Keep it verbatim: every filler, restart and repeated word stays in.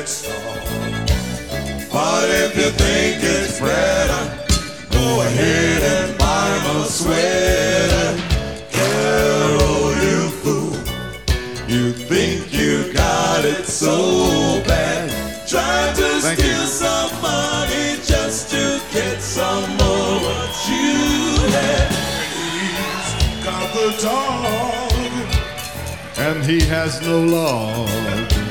it's all. But if you think it's better, go ahead and buy him a sweater. Carol, you fool, you think you got it so bad, trying to Thank steal you. some money just to get some more what you had. He's got the dog, and he has no love.